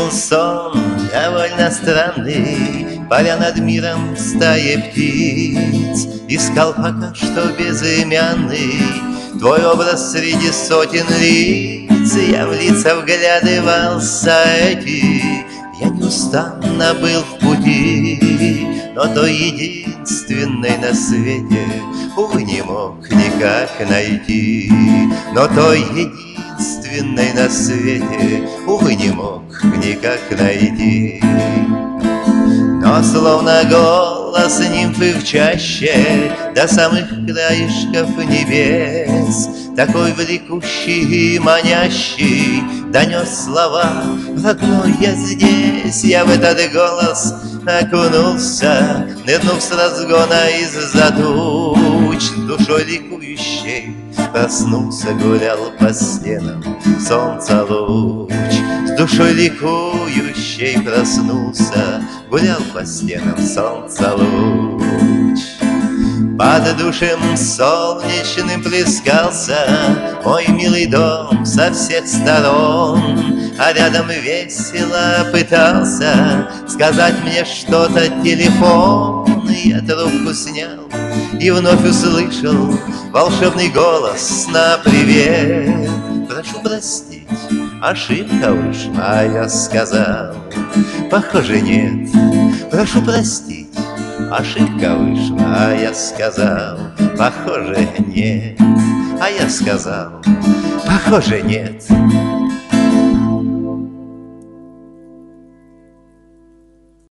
снился сон довольно странный, паря над миром стаи птиц. Искал пока что безымянный твой образ среди сотен лиц. Я в лица вглядывался эти, я неустанно был в пути, но той единственной на свете, увы, не мог никак найти. Но той единственной на свете, увы, не мог никак найти. Но словно голос нимфы в чаще до самых краешков небес, такой влекущий и манящий, донес слова: родной, я здесь. Я в этот голос окунулся, нырнув с разгона из-за туч. Душой ликующей проснулся, гулял по стенам солнца луч. С душой ликующей проснулся, гулял по стенам солнца луч. Под душем солнечным плескался мой милый дом со всех сторон, а рядом весело пытался сказать мне что-то телефон. Я трубку снял и вновь услышал волшебный голос на привет. Прошу простить, ошибка вышла, я сказал. Похоже, нет. Прошу простить, ошибка вышла, а я сказал. Похоже, нет. А я сказал, похоже, нет.